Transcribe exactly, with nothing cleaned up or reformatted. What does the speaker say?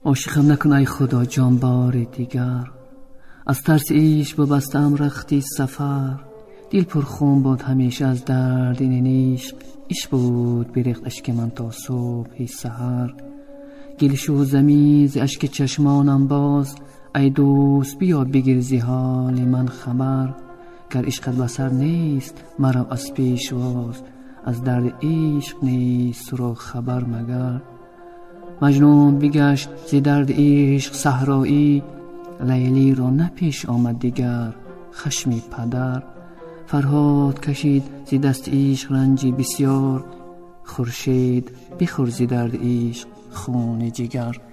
عاشقم نکن ای خدا جانبار دیگر، از ترس عشق ببستم رختی سفر. دل پر خون بود همیشه از درد این عشق، عشق بود بریخت اشک من تا صبح سحر. گل شو زمین ز اشک چشمانم باز، ای دوست بیا بگیر ز حال من خبر. گر عشقت بسر نیست مرا از پیشواز، از درد عشق نیست را خبر مگر. مجنون بگشت ز درد عشق صحرایی، لیلی را نپیش آمد دیگر خشم پدر. فرهاد کشید ز دست عشق رنجی بسیار، خورشید بخور ز درد عشق خون جگر.